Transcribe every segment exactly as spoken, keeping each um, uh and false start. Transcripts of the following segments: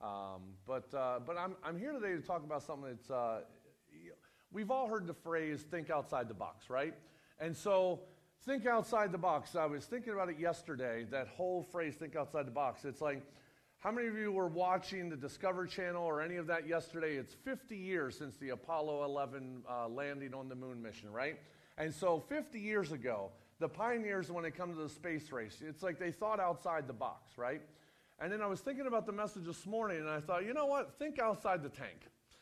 Um, but uh, but I'm, I'm here today to talk about something that's, uh, we've all heard the phrase, think outside the box, right? And so, think outside the box. I was thinking about it yesterday, that whole phrase, think outside the box. It's like, how many of you were watching the Discovery Channel or any of that yesterday? It's fifty years since the Apollo eleven uh, landing on the moon mission, right? And so fifty years ago, the pioneers, when they come to the space race, it's like they thought outside the box, right? And then I was thinking about the message this morning, and I thought, you know what? Think outside the tank.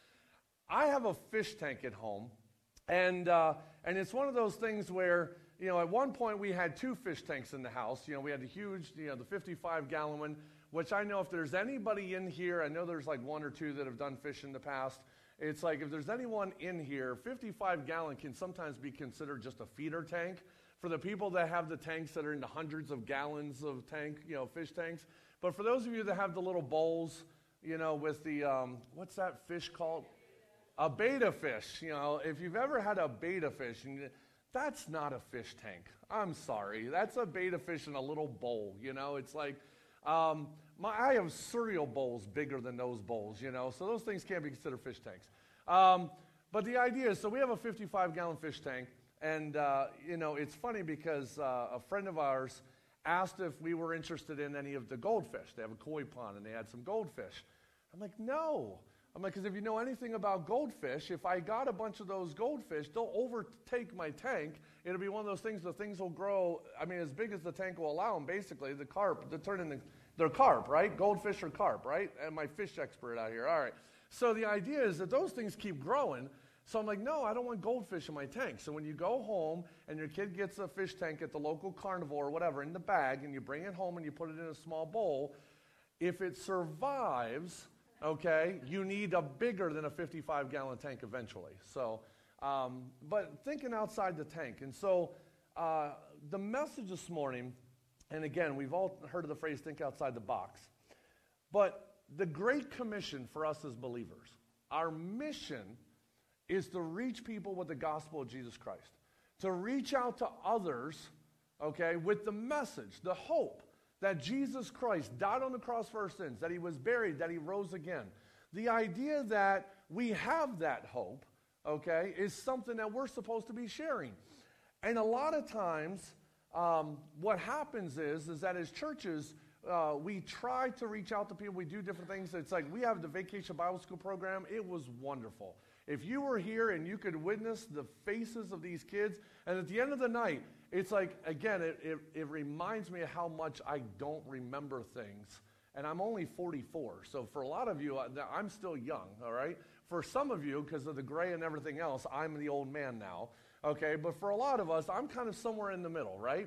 I have a fish tank at home, and uh, and it's one of those things where, you know, at one point we had two fish tanks in the house. You know, we had the huge, you know, the fifty-five gallon one, which I know if there's anybody in here, I know there's like one or two that have done fish in the past. It's like if there's anyone in here, fifty-five gallon can sometimes be considered just a feeder tank. For the people that have the tanks that are in the hundreds of gallons of tank, you know, fish tanks. But for those of you that have the little bowls, you know, with the, um, what's that fish called? A betta fish. You know, if you've ever had a betta fish, and that's not a fish tank. I'm sorry. That's a betta fish in a little bowl, you know. It's like, um, my, I have cereal bowls bigger than those bowls, you know. So those things can't be considered fish tanks. Um, but the idea is, so we have a fifty-five gallon fish tank. And, uh, you know, it's funny because uh, a friend of ours asked if we were interested in any of the goldfish. They have a koi pond, and they had some goldfish. I'm like, no. I'm like, because if you know anything about goldfish, if I got a bunch of those goldfish, they'll overtake my tank. It'll be one of those things, the things will grow, I mean, as big as the tank will allow them, basically. The carp, they turn into, they're carp, right? Goldfish are carp, right? And my fish expert out here. All right. So the idea is that those things keep growing. So I'm like, no, I don't want goldfish in my tank. So when you go home and your kid gets a fish tank at the local carnivore or whatever in the bag, and you bring it home and you put it in a small bowl, if it survives, okay, you need a bigger than a fifty-five gallon tank eventually. So, um, but thinking outside the tank. And so uh, the message this morning, and again, we've all heard of the phrase, think outside the box. But the Great Commission for us as believers, our mission is to reach people with the gospel of Jesus Christ. To reach out to others, okay, with the message, the hope that Jesus Christ died on the cross for our sins, that he was buried, that he rose again. The idea that we have that hope, okay, is something that we're supposed to be sharing. And a lot of times, um, what happens is, is that as churches, uh, we try to reach out to people. We do different things. It's like we have the Vacation Bible School program. It was wonderful. If you were here and you could witness the faces of these kids, and at the end of the night, it's like, again, it, it, it reminds me of how much I don't remember things. And I'm only forty-four, so for a lot of you, I'm still young, all right? For some of you, because of the gray and everything else, I'm the old man now, okay? But for a lot of us, I'm kind of somewhere in the middle, right?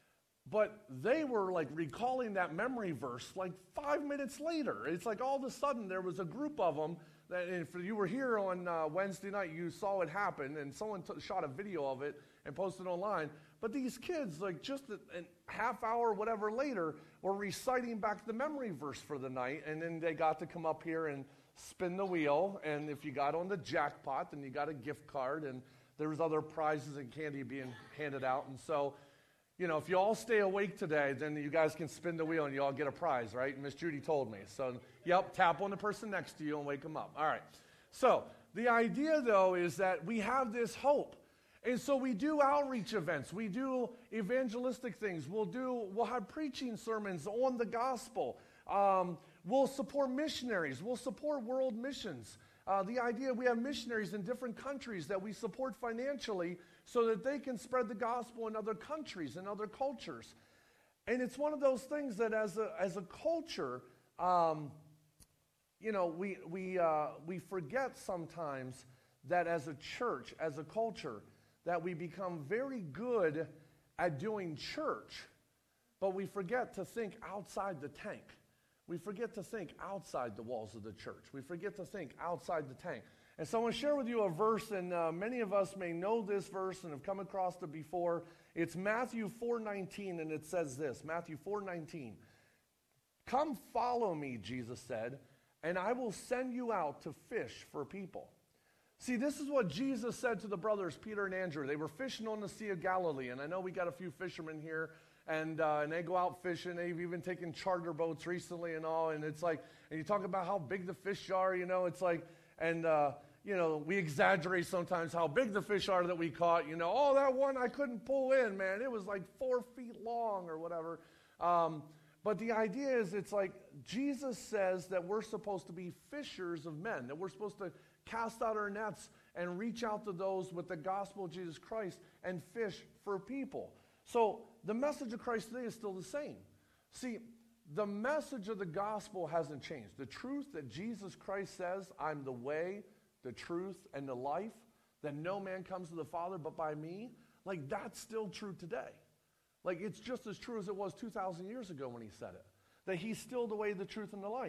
But they were like recalling that memory verse like five minutes later. It's like all of a sudden there was a group of them. That if you were here on uh, Wednesday night, you saw it happen, and someone t- shot a video of it and posted it online. But these kids, like just a, a half hour, whatever later, were reciting back the memory verse for the night, and then they got to come up here and spin the wheel. And if you got on the jackpot, then you got a gift card, and there was other prizes and candy being handed out. And so, you know, if you all stay awake today, then you guys can spin the wheel and you all get a prize, right? Miss Judy told me. So, yep, tap on the person next to you and wake them up. All right. So, the idea, though, is that we have this hope. And so we do outreach events. We do evangelistic things. We'll do, we'll have preaching sermons on the gospel. Um, we'll support missionaries. We'll support world missions. Uh, the idea, we have missionaries in different countries that we support financially so that they can spread the gospel in other countries and other cultures. And it's one of those things that as a as a culture, um, you know, we we uh, we forget sometimes that as a church, as a culture, that we become very good at doing church, but we forget to think outside the tank. We forget to think outside the walls of the church. We forget to think outside the tank. And so I want to share with you a verse, and uh, many of us may know this verse and have come across it before. It's Matthew four nineteen, and it says this, Matthew four nineteen. Come follow me, Jesus said, and I will send you out to fish for people. See, this is what Jesus said to the brothers, Peter and Andrew. They were fishing on the Sea of Galilee, and I know we got a few fishermen here, and uh, and they go out fishing. They've even taken charter boats recently and all. And it's like, and you talk about how big the fish are. You know, it's like, and uh, you know, we exaggerate sometimes how big the fish are that we caught. You know, oh, that one I couldn't pull in, man. It was like four feet long or whatever. Um, but the idea is, it's like Jesus says that we're supposed to be fishers of men, that we're supposed to cast out our nets and reach out to those with the gospel of Jesus Christ and fish for people. So the message of Christ today is still the same. See, the message of the gospel hasn't changed. The truth that Jesus Christ says, I'm the way, the truth, and the life, that no man comes to the Father but by me, like that's still true today. Like it's just as true as it was two thousand years ago when he said it. That he's still the way, the truth, and the life.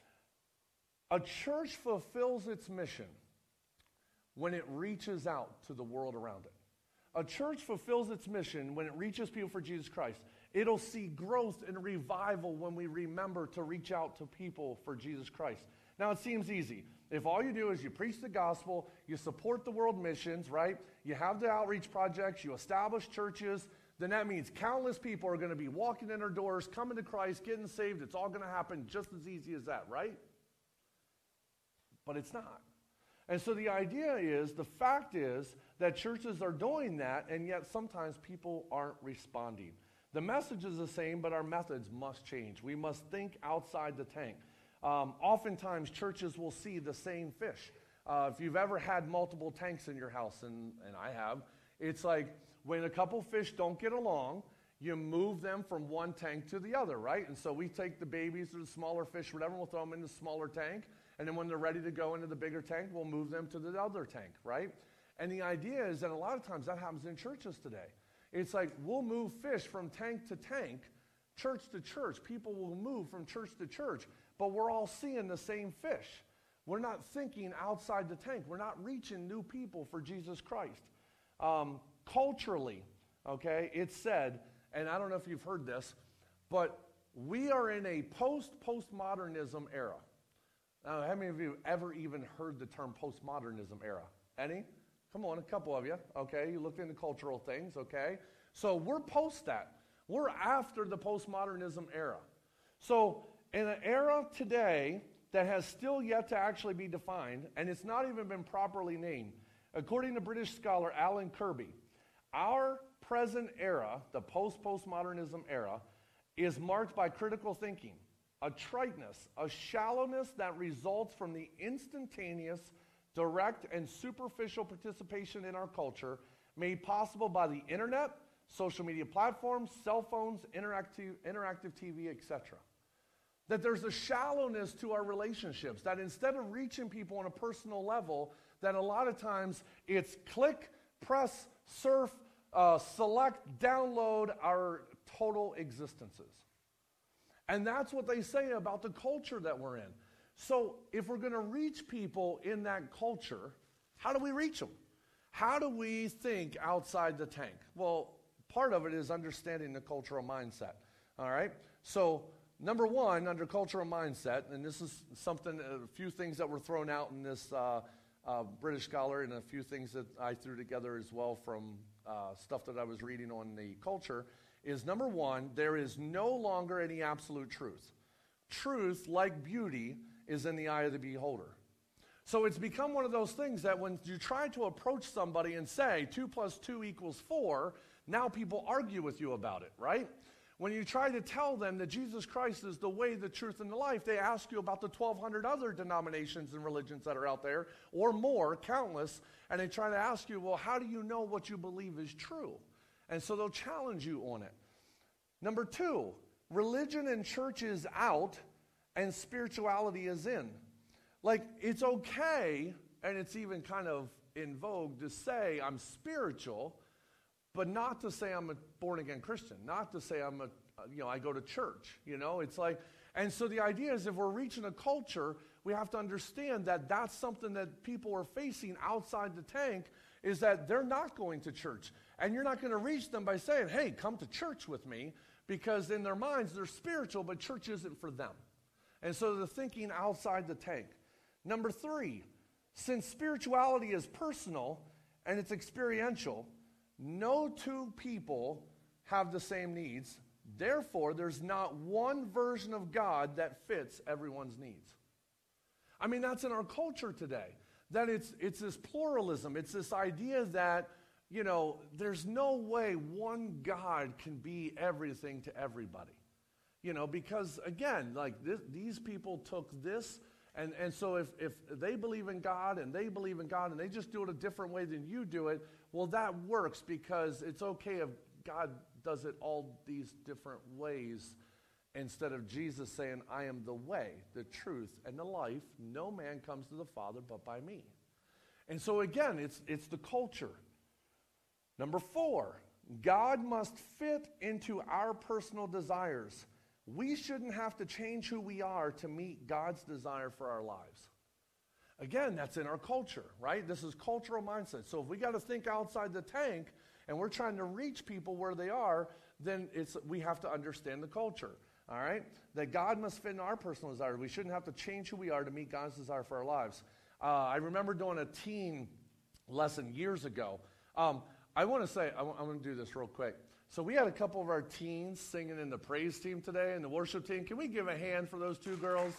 A church fulfills its mission when it reaches out to the world around it. A church fulfills its mission when it reaches people for Jesus Christ. It'll see growth and revival when we remember to reach out to people for Jesus Christ. Now, it seems easy. If all you do is you preach the gospel, you support the world missions, right? You have the outreach projects, you establish churches, then that means countless people are going to be walking in our doors, coming to Christ, getting saved. It's all going to happen just as easy as that, right? But it's not. And so the idea is, the fact is that churches are doing that, and yet sometimes people aren't responding. The message is the same, but our methods must change. We must think outside the tank. Um, oftentimes, churches will see the same fish. Uh, if you've ever had multiple tanks in your house, and, and I have, it's like when a couple fish don't get along, you move them from one tank to the other, right? And so we take the babies or the smaller fish, whatever, we'll throw them in the smaller tank, and then when they're ready to go into the bigger tank, we'll move them to the other tank, right? And the idea is that a lot of times that happens in churches today. It's like we'll move fish from tank to tank, church to church. People will move from church to church, but we're all seeing the same fish. We're not thinking outside the tank. We're not reaching new people for Jesus Christ. Um, culturally, okay, it's said, and I don't know if you've heard this, but we are in a post-postmodernism era. Now, how many of you ever even heard the term postmodernism era? Any? Come on, a couple of you, okay? You looked into cultural things, okay? So we're post that. We're after the postmodernism era. So in an era today that has still yet to actually be defined, and it's not even been properly named, according to British scholar Alan Kirby, our present era, the post-postmodernism era, is marked by critical thinking, a triteness, a shallowness that results from the instantaneous, direct, and superficial participation in our culture made possible by the internet, social media platforms, cell phones, interactive, interactive T V, et cetera. That there's a shallowness to our relationships, that instead of reaching people on a personal level, that a lot of times it's click, press, surf, uh, select, download our total existences. And that's what they say about the culture that we're in. So if we're going to reach people in that culture, how do we reach them? How do we think outside the tank? Well, part of it is understanding the cultural mindset, all right? So number one, under cultural mindset, and this is something, a few things that were thrown out in this uh, uh, British scholar, and a few things that I threw together as well from uh, stuff that I was reading on the culture, is number one, there is no longer any absolute truth. Truth, like beauty, is in the eye of the beholder. So it's become one of those things that when you try to approach somebody and say two plus two equals four, now people argue with you about it, right? When you try to tell them that Jesus Christ is the way, the truth, and the life, they ask you about the twelve hundred other denominations and religions that are out there, or more, countless, and they try to ask you, well, how do you know what you believe is true? And so they'll challenge you on it. Number two, religion and church is out and spirituality is in. Like, it's okay, and it's even kind of in vogue to say I'm spiritual, but not to say I'm a born-again Christian, not to say I'm a, you know, I go to church, you know? It's like, and so the idea is if we're reaching a culture, we have to understand that that's something that people are facing outside the tank, is that they're not going to church. And you're not going to reach them by saying, hey, come to church with me, because in their minds they're spiritual, but church isn't for them. And so they're thinking outside the tank. Number three, since spirituality is personal and it's experiential, no two people have the same needs. Therefore, there's not one version of God that fits everyone's needs. I mean, that's in our culture today. That it's it's this pluralism. It's this idea that, you know, there's no way one God can be everything to everybody. You know, because, again, like this, these people took this, and, and so if, if they believe in God and they believe in God and they just do it a different way than you do it, well, that works because it's okay if God does it all these different ways instead of Jesus saying, I am the way, the truth, and the life. No man comes to the Father but by me. And so, again, it's it's the culture. Number four, God must fit into our personal desires. We shouldn't have to change who we are to meet God's desire for our lives. Again, that's in our culture, right? This is cultural mindset. So if we got to think outside the tank and we're trying to reach people where they are, then it's we have to understand the culture, all right? That God must fit in our personal desires. We shouldn't have to change who we are to meet God's desire for our lives. Uh, I remember doing a teen lesson years ago. Um, I want to say, I w- I'm going to do this real quick. So we had a couple of our teens singing in the praise team today and the worship team. Can we give a hand for those two girls?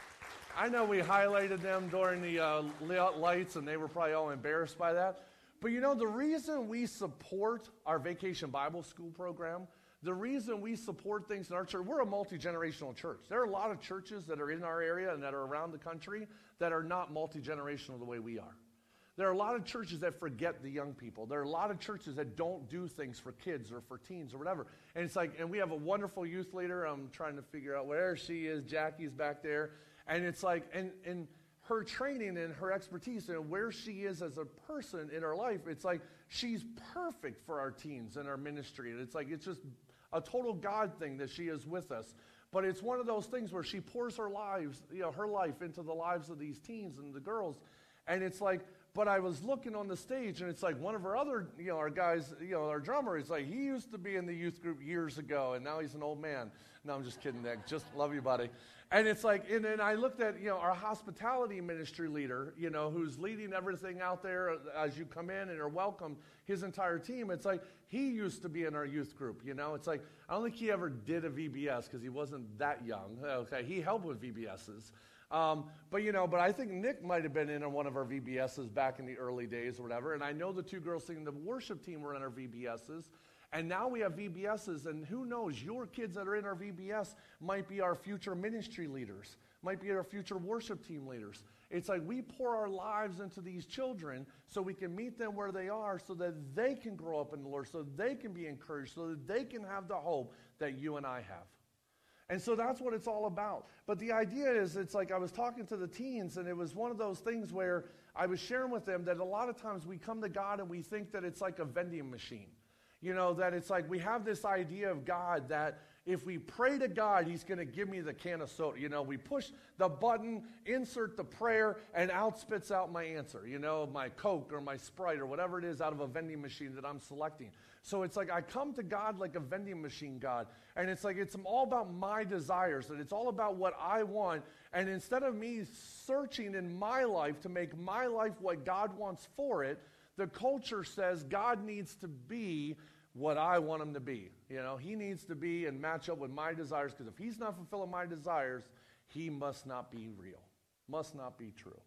I know we highlighted them during the uh, lights, and they were probably all embarrassed by that. But you know, the reason we support our Vacation Bible School program, the reason we support things in our church, we're a multi-generational church. There are a lot of churches that are in our area and that are around the country that are not multi-generational the way we are. There are a lot of churches that forget the young people. There are a lot of churches that don't do things for kids or for teens or whatever. And it's like, and we have a wonderful youth leader. I'm trying to figure out where she is. Jackie's back there. And it's like, and, and her training and her expertise and where she is as a person in her life, it's like she's perfect for our teens and our ministry. And it's like, it's just a total God thing that she is with us. But it's one of those things where she pours her lives, you know, her life into the lives of these teens and the girls. And it's like, but I was looking on the stage, and it's like one of our other, you know, our guys, you know, our drummer, is like, he used to be in the youth group years ago, and now he's an old man. No, I'm just kidding, Nick. Just love you, buddy. And it's like, and then I looked at, you know, our hospitality ministry leader, you know, who's leading everything out there as you come in and are welcome, his entire team. It's like, he used to be in our youth group, you know. It's like, I don't think he ever did a V B S because he wasn't that young. Okay, he helped with V B Ss. Um, but, you know, but I think Nick might have been in on one of our V B Ss back in the early days or whatever. And I know the two girls singing the worship team were in our V B Ss. And now we have V B Ss. And who knows, your kids that are in our V B S might be our future ministry leaders, might be our future worship team leaders. It's like we pour our lives into these children so we can meet them where they are so that they can grow up in the Lord, so they can be encouraged, so that they can have the hope that you and I have. And so that's what it's all about. But the idea is, it's like I was talking to the teens, and it was one of those things where I was sharing with them that a lot of times we come to God and we think that it's like a vending machine. You know, that it's like we have this idea of God that if we pray to God, he's going to give me the can of soda. You know, we push the button, insert the prayer, and out spits out my answer. You know, my Coke or my Sprite or whatever it is out of a vending machine that I'm selecting. So it's like I come to God like a vending machine God. And it's like it's all about my desires. And it's all about what I want. And instead of me searching in my life to make my life what God wants for it, the culture says God needs to be what I want him to be. You know, he needs to be and match up with my desires, because if he's not fulfilling my desires, he must not be real, must not be true.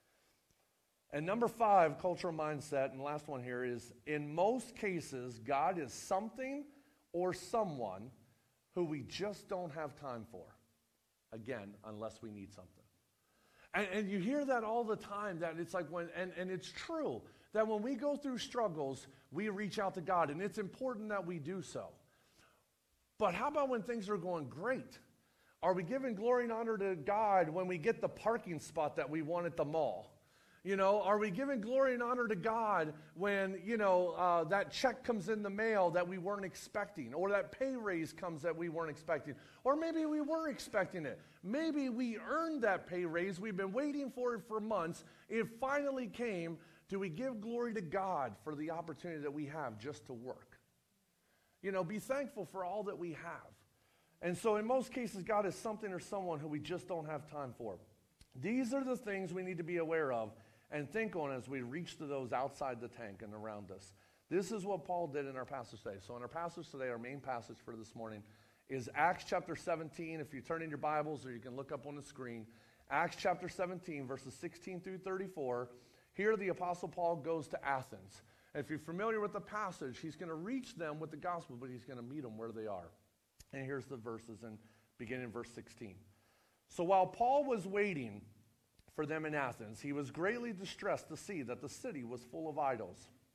And number five, cultural mindset, and the last one here is, in most cases, God is something or someone who we just don't have time for. Again, unless we need something. And, and you hear that all the time, that it's like when, and, and it's true, that when we go through struggles, we reach out to God, and it's important that we do so. But how about when things are going great? Are we giving glory and honor to God when we get the parking spot that we want at the mall? You know, are we giving glory and honor to God when, you know, uh, that check comes in the mail that we weren't expecting, or that pay raise comes that we weren't expecting, or maybe we were expecting it. Maybe we earned that pay raise. We've been waiting for it for months. It finally came. Do we give glory to God for the opportunity that we have just to work? You know, be thankful for all that we have. And so in most cases, God is something or someone who we just don't have time for. These are the things we need to be aware of and think on as we reach to those outside the tank and around us. This is what Paul did in our passage today. So in our passage today, our main passage for this morning is Acts chapter seventeen. If you turn in your Bibles, or you can look up on the screen, Acts chapter seventeen, verses sixteen through thirty-four. Here the Apostle Paul goes to Athens. And if you're familiar with the passage, he's going to reach them with the gospel, but he's going to meet them where they are. And here's the verses, and beginning in verse sixteen. So while Paul was waiting for them in Athens, he was greatly distressed to see that the city was full of idols.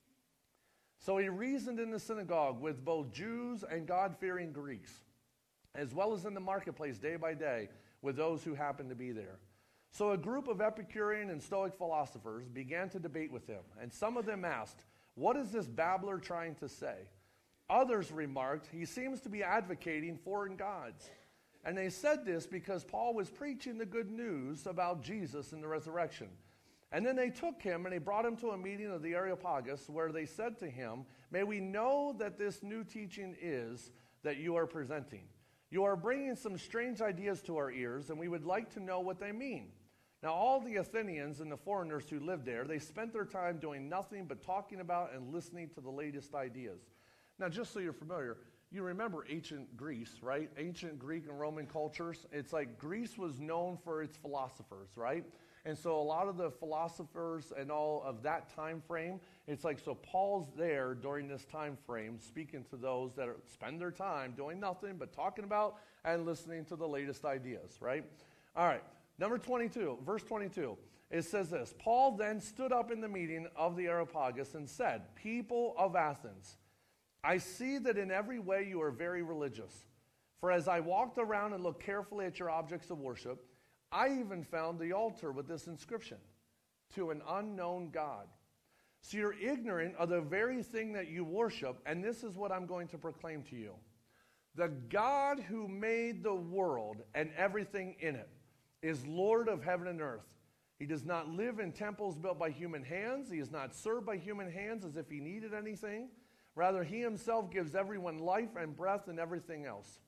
So he reasoned in the synagogue with both Jews and God-fearing Greeks, as well as in the marketplace day by day with those who happened to be there. So a group of Epicurean and Stoic philosophers began to debate with him, and some of them asked, "What is this babbler trying to say?" Others remarked, "He seems to be advocating foreign gods." And they said this because Paul was preaching the good news about Jesus and the resurrection. And then they took him and they brought him to a meeting of the Areopagus, where they said to him, "May we know that this new teaching is that you are presenting. You are bringing some strange ideas to our ears, and we would like to know what they mean." Now all the Athenians and the foreigners who lived there, they spent their time doing nothing but talking about and listening to the latest ideas. Now just so you're familiar, you remember ancient Greece, right? Ancient Greek and Roman cultures. It's like Greece was known for its philosophers, right? And so a lot of the philosophers and all of that time frame, it's like, so Paul's there during this time frame speaking to those that are, spend their time doing nothing but talking about and listening to the latest ideas, right? All right, number twenty-two, verse twenty-two. It says this, Paul then stood up in the meeting of the Areopagus and said, "People of Athens, I see that in every way you are very religious. For as I walked around and looked carefully at your objects of worship, I even found the altar with this inscription, 'To an unknown God.' So you're ignorant of the very thing that you worship, and this is what I'm going to proclaim to you. The God who made the world and everything in it is Lord of heaven and earth. He does not live in temples built by human hands. He is not served by human hands as if he needed anything. Rather, he himself gives everyone life and breath and everything else.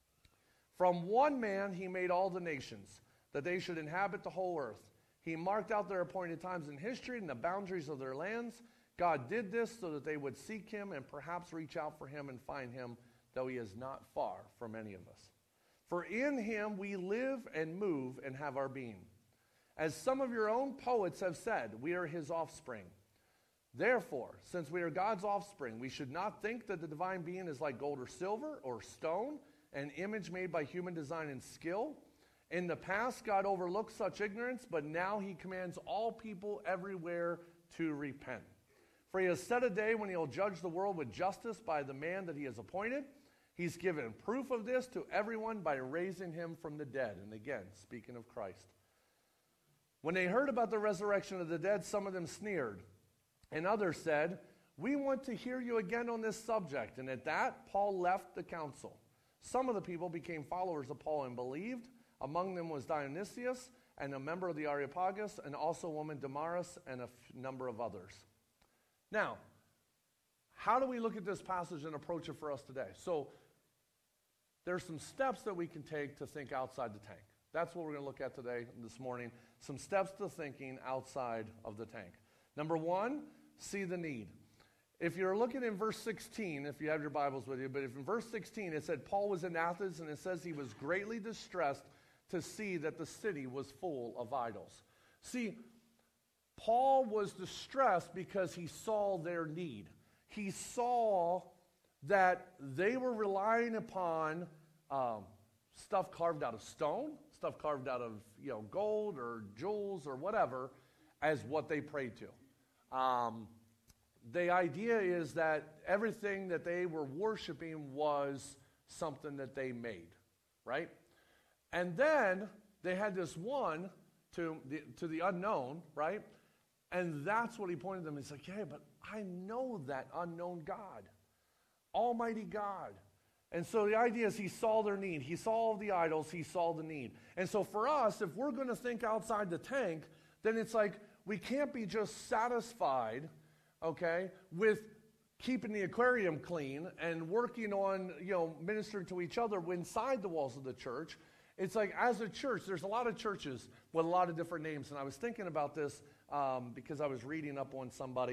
From one man he made all the nations, that they should inhabit the whole earth. He marked out their appointed times in history and the boundaries of their lands. God did this so that they would seek him and perhaps reach out for him and find him, though he is not far from any of us. For in him we live and move and have our being. As some of your own poets have said, we are his offspring. Therefore, since we are God's offspring, we should not think that the divine being is like gold or silver or stone, an image made by human design and skill. In the past, God overlooked such ignorance, but now he commands all people everywhere to repent. For he has set a day when he will judge the world with justice by the man that he has appointed. He's given proof of this to everyone by raising him from the dead. And again, speaking of Christ. When they heard about the resurrection of the dead, some of them sneered. And others said, "We want to hear you again on this subject." And at that, Paul left the council. Some of the people became followers of Paul and believed. Among them was Dionysius, and a member of the Areopagus, and also a woman Damaris, and a f- number of others. Now, how do we look at this passage and approach it for us today? So, there's some steps that we can take to think outside the tank. That's what we're going to look at today, this morning. Some steps to thinking outside of the tank. Number one, see the need. If you're looking in verse sixteen, if you have your Bibles with you, but if in verse sixteen it said Paul was in Athens, and it says he was greatly distressed to see that the city was full of idols. See, Paul was distressed because he saw their need. He saw that they were relying upon um, stuff carved out of stone, stuff carved out of you know gold or jewels or whatever, as what they prayed to. Um, the idea is that everything that they were worshiping was something that they made, right? And then they had this one to the, to the unknown, right? And that's what he pointed to them. He's like, yeah, but I know that unknown God, Almighty God. And so the idea is he saw their need. He saw all the idols. He saw the need. And so for us, if we're going to think outside the tank, then it's like we can't be just satisfied, okay, with keeping the aquarium clean and working on, you know, ministering to each other inside the walls of the church. It's like as a church, there's a lot of churches with a lot of different names. And I was thinking about this um, because I was reading up on somebody.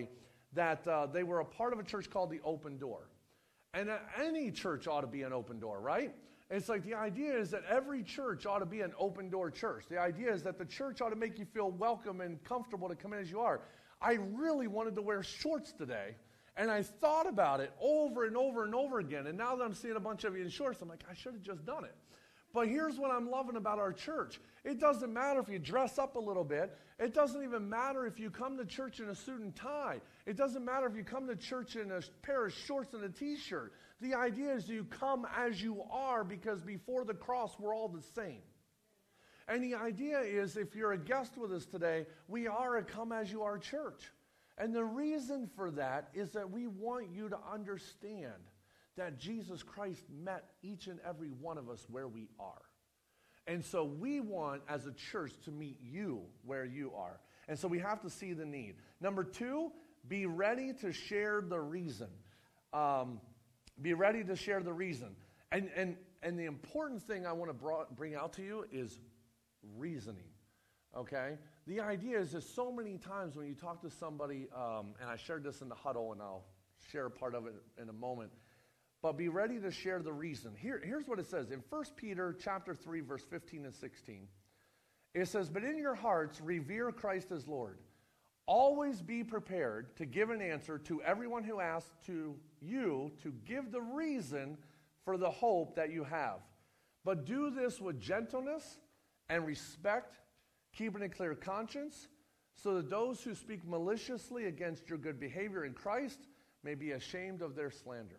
that uh, they were a part of a church called the Open Door. And uh, any church ought to be an open door, right? It's like the idea is that every church ought to be an open door church. The idea is that the church ought to make you feel welcome and comfortable to come in as you are. I really wanted to wear shorts today, and I thought about it over and over and over again. And now that I'm seeing a bunch of you in shorts, I'm like, I should have just done it. But here's what I'm loving about our church. It doesn't matter if you dress up a little bit. It doesn't even matter if you come to church in a suit and tie. It doesn't matter if you come to church in a pair of shorts and a t-shirt. The idea is you come as you are, because before the cross, we're all the same. And the idea is, if you're a guest with us today, we are a come as you are church. And the reason for that is that we want you to understand that Jesus Christ met each and every one of us where we are. And so we want, as a church, to meet you where you are. And so we have to see the need. Number two, be ready to share the reason. Um, be ready to share the reason. And, and, and the important thing I want to brought, bring out to you is reasoning. Okay? The idea is that so many times when you talk to somebody, um, and I shared this in the huddle, and I'll share a part of it in a moment, but be ready to share the reason. Here, here's what it says. In First Peter chapter three, verse fifteen and sixteen, it says, "But in your hearts revere Christ as Lord. Always be prepared to give an answer to everyone who asks to you to give the reason for the hope that you have. But do this with gentleness and respect, keeping a clear conscience, so that those who speak maliciously against your good behavior in Christ may be ashamed of their slander."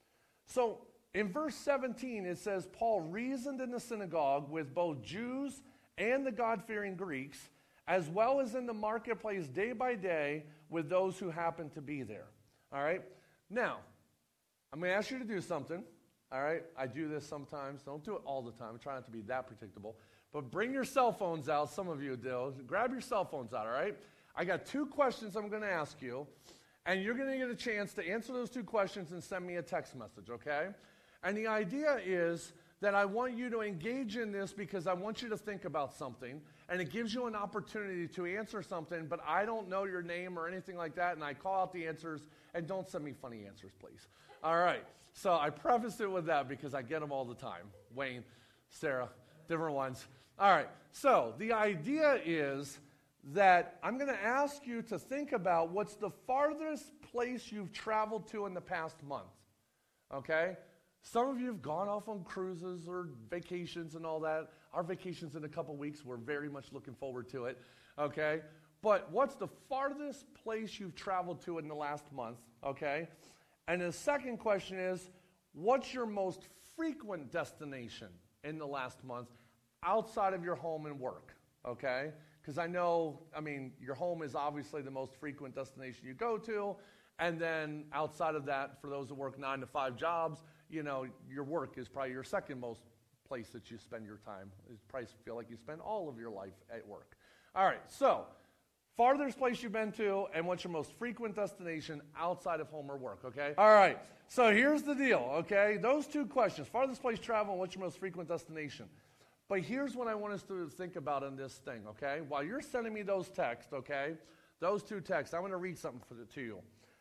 So in verse seventeen, it says, Paul reasoned in the synagogue with both Jews and the God-fearing Greeks, as well as in the marketplace day by day with those who happened to be there. All right? Now, I'm going to ask you to do something. All right? I do this sometimes. Don't do it all the time. I try not to be that predictable. But bring your cell phones out. Some of you do. Grab your cell phones out, all right? I got two questions I'm going to ask you. And you're going to get a chance to answer those two questions and send me a text message, okay? And the idea is that I want you to engage in this because I want you to think about something, and it gives you an opportunity to answer something, but I don't know your name or anything like that, and I call out the answers, and don't send me funny answers, please. All right, so I preface it with that because I get them all the time. Wayne, Sarah, different ones. All right, so the idea is that I'm going to ask you to think about what's the farthest place you've traveled to in the past month, okay? Some of you have gone off on cruises or vacations and all that. Our vacation's in a couple weeks. We're very much looking forward to it, okay? But what's the farthest place you've traveled to in the last month, okay? And the second question is, what's your most frequent destination in the last month outside of your home and work, okay? Because I know, I mean, your home is obviously the most frequent destination you go to, and then outside of that, for those that work nine to five jobs, you know, your work is probably your second most place that you spend your time. You probably feel like you spend all of your life at work. All right, so farthest place you've been to, and what's your most frequent destination outside of home or work, okay? All right, so here's the deal, okay? Those two questions, farthest place travel and what's your most frequent destination. But here's what I want us to think about in this thing, okay? While you're sending me those texts, okay, those two texts, I'm going to read something for the, to you.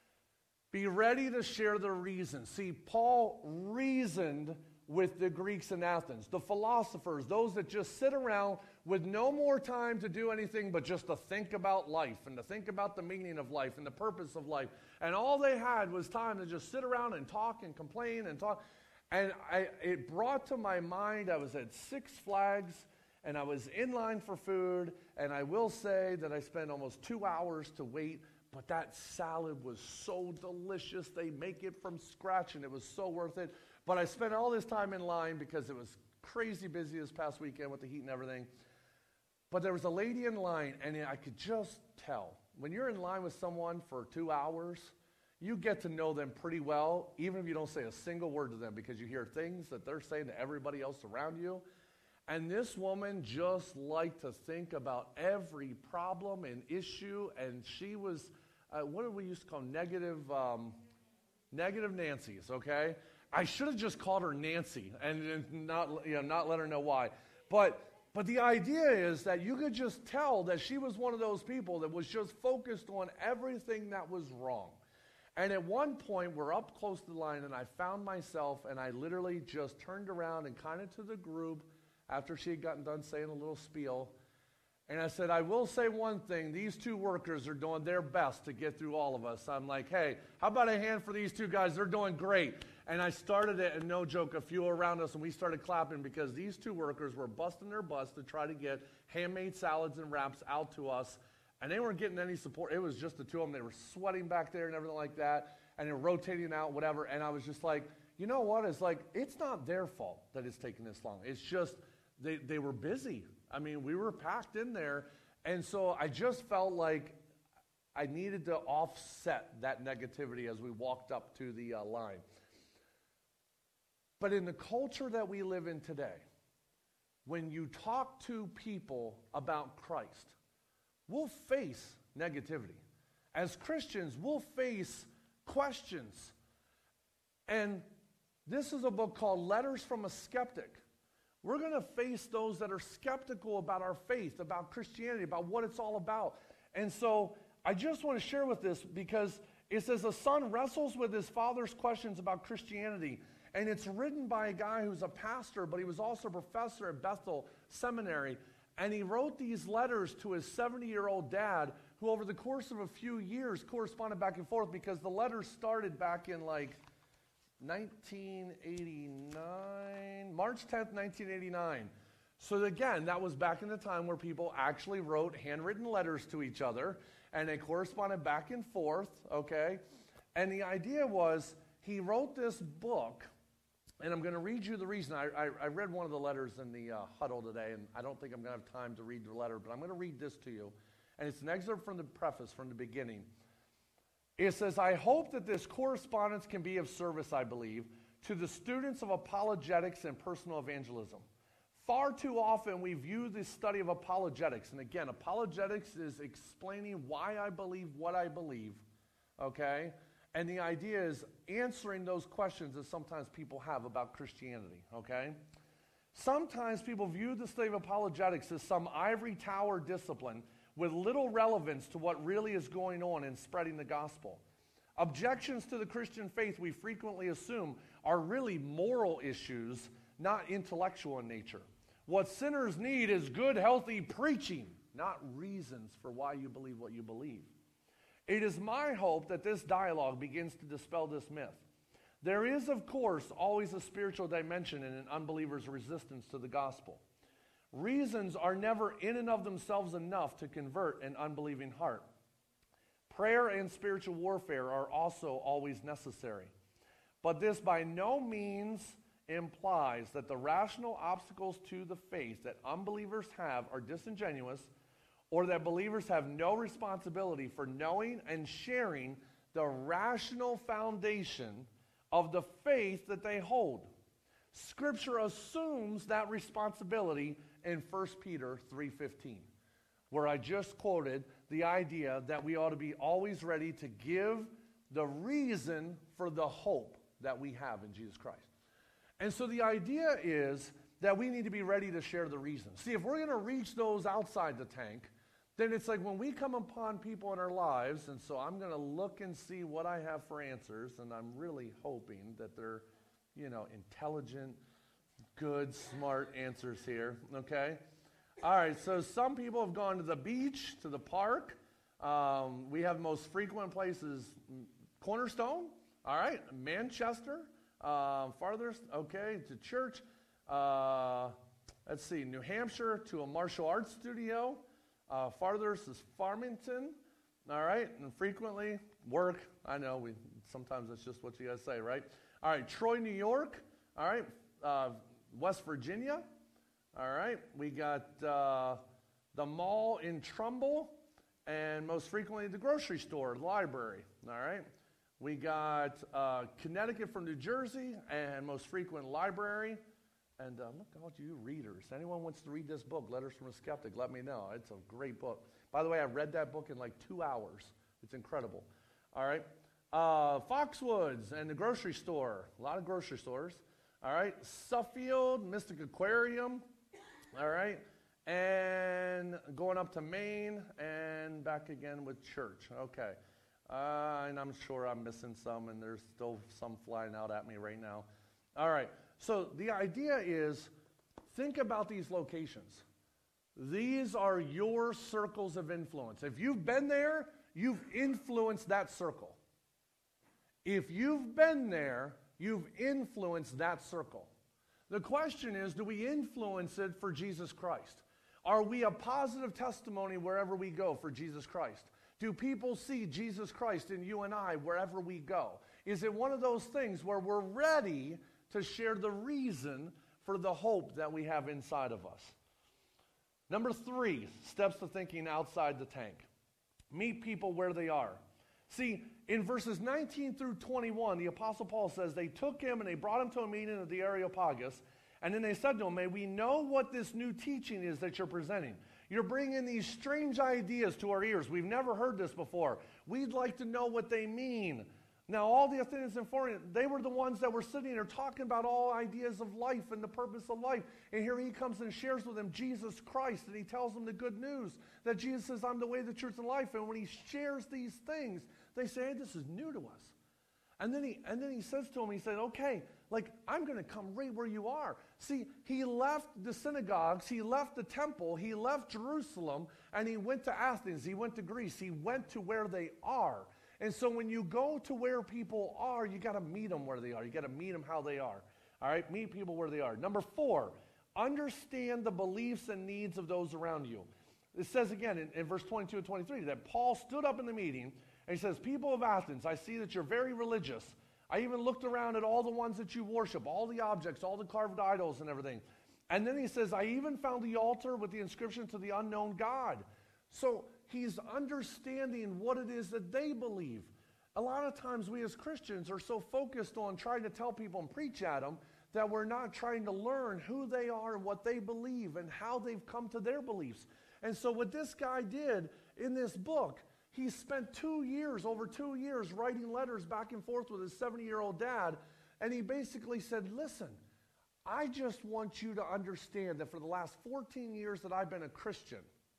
Be ready to share the reason. See, Paul reasoned with the Greeks in Athens, the philosophers, those that just sit around with no more time to do anything but just to think about life and to think about the meaning of life and the purpose of life. And all they had was time to just sit around and talk and complain and talk. And I, it brought to my mind, I was at Six Flags, and I was in line for food, and I will say that I spent almost two hours to wait, but that salad was so delicious. They make it from scratch, and it was so worth it. But I spent all this time in line because it was crazy busy this past weekend with the heat and everything. But there was a lady in line, and I could just tell. When you're in line with someone for two hours, you get to know them pretty well, even if you don't say a single word to them, because you hear things that they're saying to everybody else around you. And this woman just liked to think about every problem and issue, and she was, uh, what do we used to call negative, um, negative Nancy's, okay? I should have just called her Nancy and, and not, you know, not let her know why. But But the idea is that you could just tell that she was one of those people that was just focused on everything that was wrong. And at one point, we're up close to the line, and I found myself, and I literally just turned around and kind of to the group after she had gotten done saying a little spiel. And I said, I will say one thing. These two workers are doing their best to get through all of us. I'm like, hey, how about a hand for these two guys? They're doing great. And I started it, and no joke, a few around us, and we started clapping because these two workers were busting their butts to try to get handmade salads and wraps out to us. And they weren't getting any support. It was just the two of them. They were sweating back there and everything like that. And they were rotating out, whatever. And I was just like, you know what? It's like, it's not their fault that it's taking this long. It's just they, they were busy. I mean, we were packed in there. And so I just felt like I needed to offset that negativity as we walked up to the uh, line. But in the culture that we live in today, when you talk to people about Christ, we'll face negativity. As Christians, we'll face questions. And this is a book called Letters from a Skeptic. We're going to face those that are skeptical about our faith, about Christianity, about what it's all about. And so I just want to share with this because it says a son wrestles with his father's questions about Christianity. And it's written by a guy who's a pastor, but he was also a professor at Bethel Seminary. And he wrote these letters to his seventy-year-old dad, who over the course of a few years corresponded back and forth because the letters started back in like nineteen eighty-nine, March tenth, nineteen eighty-nine. So again, that was back in the time where people actually wrote handwritten letters to each other, and they corresponded back and forth, okay? And the idea was he wrote this book. And I'm going to read you the reason. I, I, I read one of the letters in the uh, huddle today, and I don't think I'm going to have time to read the letter, but I'm going to read this to you. And it's an excerpt from the preface, from the beginning. It says, I hope that this correspondence can be of service, I believe, to the students of apologetics and personal evangelism. Far too often we view the study of apologetics, and again, apologetics is explaining why I believe what I believe, okay? And the idea is answering those questions that sometimes people have about Christianity, okay? Sometimes people view the study of apologetics as some ivory tower discipline with little relevance to what really is going on in spreading the gospel. Objections to the Christian faith we frequently assume are really moral issues, not intellectual in nature. What sinners need is good, healthy preaching, not reasons for why you believe what you believe. It is my hope that this dialogue begins to dispel this myth. There is, of course, always a spiritual dimension in an unbeliever's resistance to the gospel. Reasons are never in and of themselves enough to convert an unbelieving heart. Prayer and spiritual warfare are also always necessary. But this by no means implies that the rational obstacles to the faith that unbelievers have are disingenuous, or that believers have no responsibility for knowing and sharing the rational foundation of the faith that they hold. Scripture assumes that responsibility in First Peter three fifteen, where I just quoted the idea that we ought to be always ready to give the reason for the hope that we have in Jesus Christ. And so the idea is that we need to be ready to share the reason. See, if we're going to reach those outside the tank, then it's like when we come upon people in our lives, and so I'm going to look and see what I have for answers, and I'm really hoping that they're, you know, intelligent, good, smart answers here, okay? All right, so some people have gone to the beach, to the park. Um, we have most frequent places, Cornerstone, all right, Manchester, uh, farthest, okay, to church. Uh, let's see, New Hampshire to a martial arts studio. Uh, farthest is Farmington, all right, and frequently work. I know, we sometimes that's just what you guys say, right? All right, Troy, New York, all right, uh, West Virginia, all right. We got uh, the mall in Trumbull, and most frequently the grocery store, library, all right. We got uh, Connecticut from New Jersey, and most frequent library. And uh, look at all you readers. Anyone wants to read this book, Letters from a Skeptic, let me know. It's a great book. By the way, I read that book in like two hours. It's incredible. All right. Uh, Foxwoods and the grocery store. A lot of grocery stores. All right. Suffield, Mystic Aquarium. All right. And going up to Maine and back again with church. Okay. Uh, and I'm sure I'm missing some, and there's still some flying out at me right now. All right, so the idea is, think about these locations. These are your circles of influence. If you've been there, you've influenced that circle. If you've been there, you've influenced that circle. The question is, do we influence it for Jesus Christ? Are we a positive testimony wherever we go for Jesus Christ? Do people see Jesus Christ in you and I wherever we go? Is it one of those things where we're ready to share the reason for the hope that we have inside of us? Number three, steps to thinking outside the tank. Meet people where they are. See, in verses nineteen through twenty-one, the Apostle Paul says they took him and they brought him to a meeting of the Areopagus, and then they said to him, may we know what this new teaching is that you're presenting. You're bringing these strange ideas to our ears. We've never heard this before. We'd like to know what they mean. Now, all the Athenians and Philippians, they were the ones that were sitting there talking about all ideas of life and the purpose of life. And here he comes and shares with them Jesus Christ, and he tells them the good news that Jesus says, I'm the way, the truth, and life. And when he shares these things, they say, hey, this is new to us. And then he and then he says to him, he said, okay, like, I'm going to come right where you are. See, he left the synagogues, he left the temple, he left Jerusalem, and he went to Athens, he went to Greece, he went to where they are. And so when you go to where people are, you got to meet them where they are. You got to meet them how they are. All right, meet people where they are. Number four, understand the beliefs and needs of those around you. It says again in, in verse twenty-two and twenty-three that Paul stood up in the meeting and he says, people of Athens, I see that you're very religious. I even looked around at all the ones that you worship, all the objects, all the carved idols and everything. And then he says, I even found the altar with the inscription to the unknown God. So he's understanding what it is that they believe. A lot of times we as Christians are so focused on trying to tell people and preach at them that we're not trying to learn who they are and what they believe and how they've come to their beliefs. And so what this guy did in this book, he spent two years, over two years, writing letters back and forth with his seventy-year-old dad, and he basically said, listen, I just want you to understand that for the last fourteen years that I've been a Christian,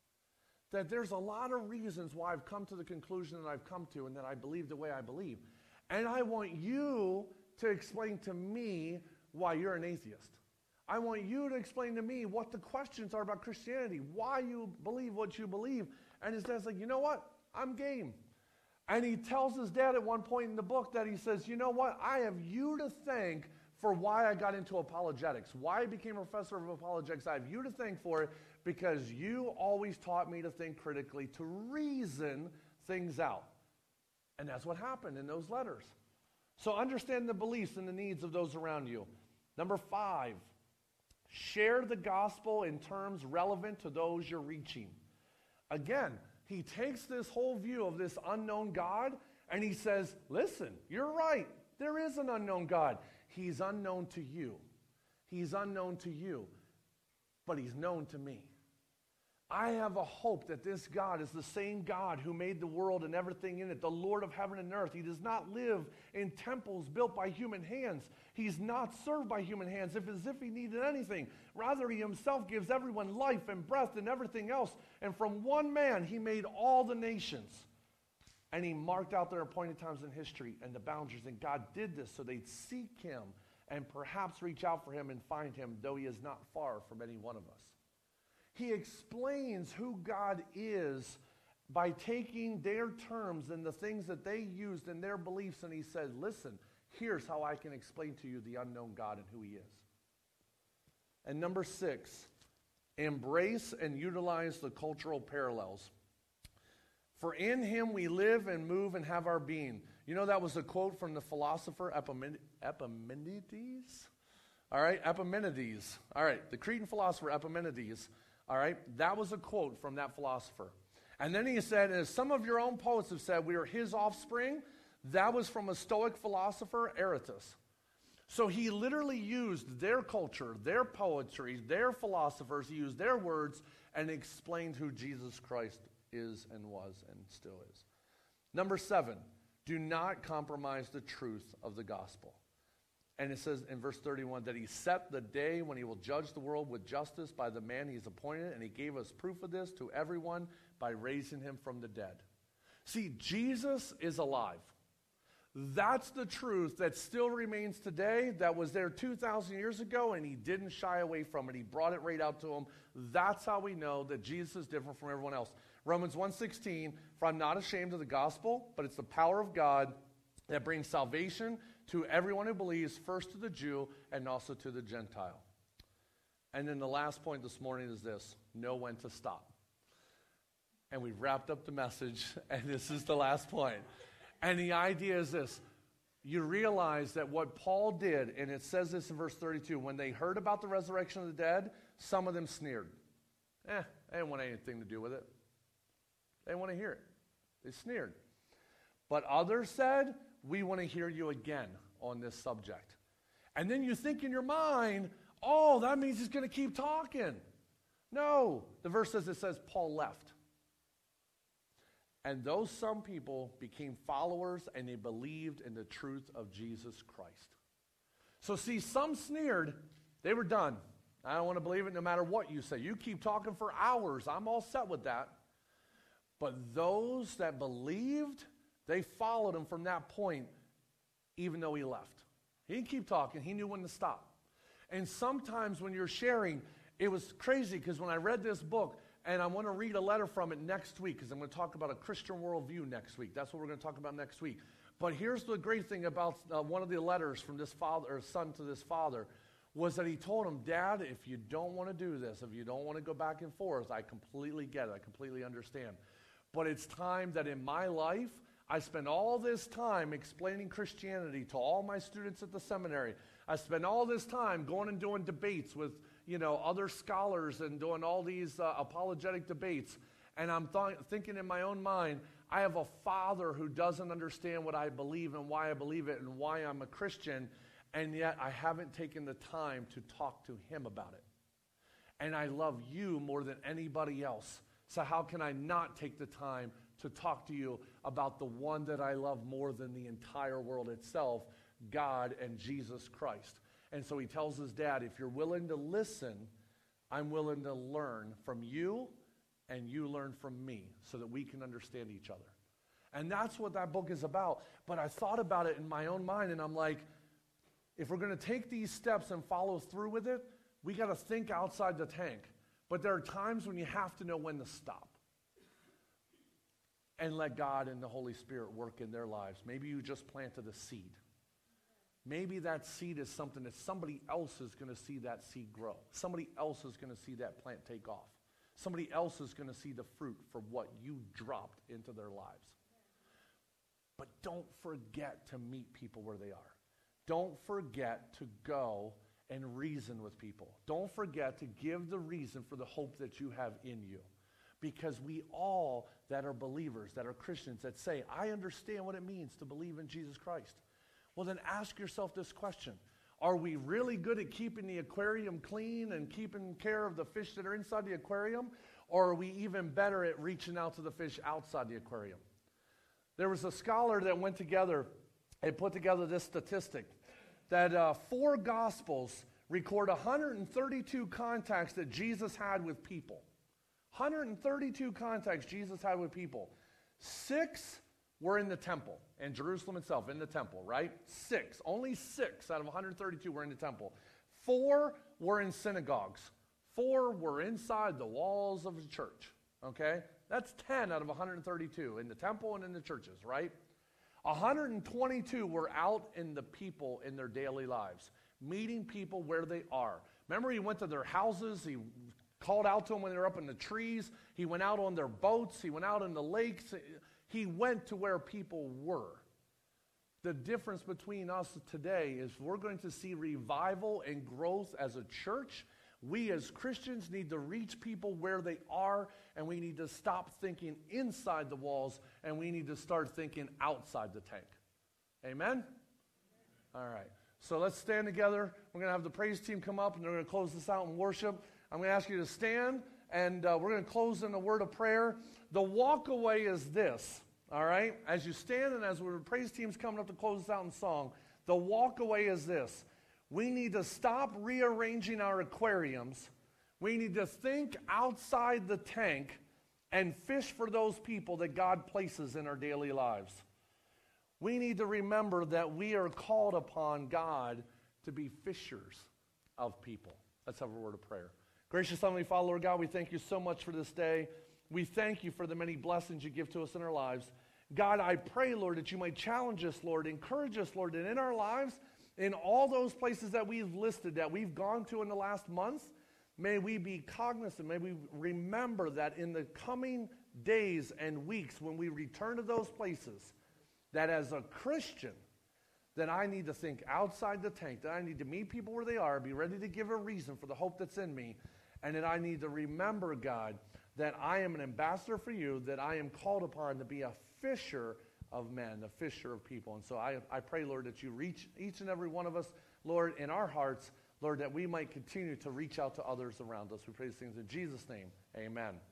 that there's a lot of reasons why I've come to the conclusion that I've come to and that I believe the way I believe. And I want you to explain to me why you're an atheist. I want you to explain to me what the questions are about Christianity, why you believe what you believe. And his dad's like, you know what? I'm game. And he tells his dad at one point in the book that he says, you know what? I have you to thank for why I got into apologetics, why I became a professor of apologetics. I have you to thank for it because you always taught me to think critically, to reason things out. And that's what happened in those letters. So understand the beliefs and the needs of those around you. Number five, share the gospel in terms relevant to those you're reaching. Again, he takes this whole view of this unknown God and he says, listen, you're right. There is an unknown God. He's unknown to you. He's unknown to you, but he's known to me. I have a hope that this God is the same God who made the world and everything in it, the Lord of heaven and earth. He does not live in temples built by human hands. He's not served by human hands if as if he needed anything. Rather, he himself gives everyone life and breath and everything else. And from one man, he made all the nations. And he marked out their appointed times in history and the boundaries. And God did this so they'd seek him and perhaps reach out for him and find him, though he is not far from any one of us. He explains who God is by taking their terms and the things that they used in their beliefs, and he said, listen, here's how I can explain to you the unknown God and who he is. And number six, embrace and utilize the cultural parallels. For in him we live and move and have our being. You know, that was a quote from the philosopher Epimen- Epimenides? All right, Epimenides. All right, the Cretan philosopher Epimenides. All right, that was a quote from that philosopher. And then he said, as some of your own poets have said, we are his offspring. That was from a Stoic philosopher, Aratus. So he literally used their culture, their poetry, their philosophers, he used their words and explained who Jesus Christ is and was and still is. Number seven, do not compromise the truth of the gospel. And it says in verse thirty-one that he set the day when he will judge the world with justice by the man he's appointed, and he gave us proof of this to everyone by raising him from the dead. See, Jesus is alive. That's the truth that still remains today, that was there two thousand years ago, and he didn't shy away from it. He brought it right out to him. That's how we know that Jesus is different from everyone else. Romans one sixteen, for I'm not ashamed of the gospel, but it's the power of God that brings salvation to everyone who believes, first to the Jew and also to the Gentile. And then the last point this morning is this: know when to stop. And we've wrapped up the message, and this is the last point. And the idea is this: you realize that what Paul did, and it says this in verse thirty-two, when they heard about the resurrection of the dead, some of them sneered. Eh, they didn't want anything to do with it. They didn't want to hear it. They sneered. But others said, we want to hear you again on this subject. And then you think in your mind, oh, that means he's going to keep talking. No. The verse says, it says Paul left. And those some people became followers, and they believed in the truth of Jesus Christ. So see, some sneered. They were done. I don't want to believe it no matter what you say. You keep talking for hours. I'm all set with that. But those that believed, they followed him from that point, even though he left. He didn't keep talking. He knew when to stop. And sometimes when you're sharing, it was crazy, because when I read this book, and I want to read a letter from it next week, because I'm going to talk about a Christian worldview next week. That's what we're going to talk about next week. But here's the great thing about uh, one of the letters from this father, or son to this father, was that he told him, Dad, if you don't want to do this, if you don't want to go back and forth, I completely get it. I completely understand. But it's time that in my life, I spend all this time explaining Christianity to all my students at the seminary. I spend all this time going and doing debates with, you know, other scholars and doing all these uh, apologetic debates. And I'm th- thinking in my own mind, I have a father who doesn't understand what I believe and why I believe it and why I'm a Christian, and yet I haven't taken the time to talk to him about it. And I love you more than anybody else. So how can I not take the time to talk to you about the one that I love more than the entire world itself, God and Jesus Christ? And so he tells his dad, if you're willing to listen, I'm willing to learn from you, and you learn from me, so that we can understand each other. And that's what that book is about. But I thought about it in my own mind, and I'm like, if we're going to take these steps and follow through with it, we got to think outside the tank. But there are times when you have to know when to stop and let God and the Holy Spirit work in their lives. Maybe you just planted a seed. Maybe that seed is something that somebody else is going to see that seed grow. Somebody else is going to see that plant take off. Somebody else is going to see the fruit for what you dropped into their lives. But don't forget to meet people where they are. Don't forget to go and reason with people. Don't forget to give the reason for the hope that you have in you. Because we all that are believers, that are Christians, that say, I understand what it means to believe in Jesus Christ. Well, then ask yourself this question. Are we really good at keeping the aquarium clean and keeping care of the fish that are inside the aquarium? Or are we even better at reaching out to the fish outside the aquarium? There was a scholar that went together and put together this statistic that uh, four Gospels record one hundred thirty-two contacts that Jesus had with people. one hundred thirty-two contacts Jesus had with people. Six were in the temple, in Jerusalem itself, in the temple, right? Six. Only six out of one hundred thirty-two were in the temple. Four were in synagogues. Four were inside the walls of the church, okay? That's ten out of one hundred thirty-two in the temple and in the churches, right? one hundred twenty-two were out in the people in their daily lives, meeting people where they are. Remember, he went to their houses. He called out to them when they were up in the trees. He went out on their boats. He went out in the lakes. He went to where people were. The difference between us today is we're going to see revival and growth as a church. We as Christians need to reach people where they are, and we need to stop thinking inside the walls, and we need to start thinking outside the tank. Amen? All right. So let's stand together. We're going to have the praise team come up, and they're going to close this out in worship. I'm going to ask you to stand, and uh, we're going to close in a word of prayer. The walk away is this, all right? As you stand and as the praise team's coming up to close this out in song, the walk away is this. We need to stop rearranging our aquariums. We need to think outside the tank and fish for those people that God places in our daily lives. We need to remember that we are called upon God to be fishers of people. Let's have a word of prayer. Gracious Heavenly Father, Lord God, we thank you so much for this day. We thank you for the many blessings you give to us in our lives. God, I pray, Lord, that you might challenge us, Lord, encourage us, Lord, that in our lives, in all those places that we've listed, that we've gone to in the last month, may we be cognizant, may we remember that in the coming days and weeks when we return to those places, that as a Christian, that I need to think outside the tank, that I need to meet people where they are, be ready to give a reason for the hope that's in me, and that I need to remember, God, that I am an ambassador for you, that I am called upon to be a fisher of men, a fisher of people. And so I, I pray, Lord, that you reach each and every one of us, Lord, in our hearts, Lord, that we might continue to reach out to others around us. We pray these things in Jesus' name. Amen.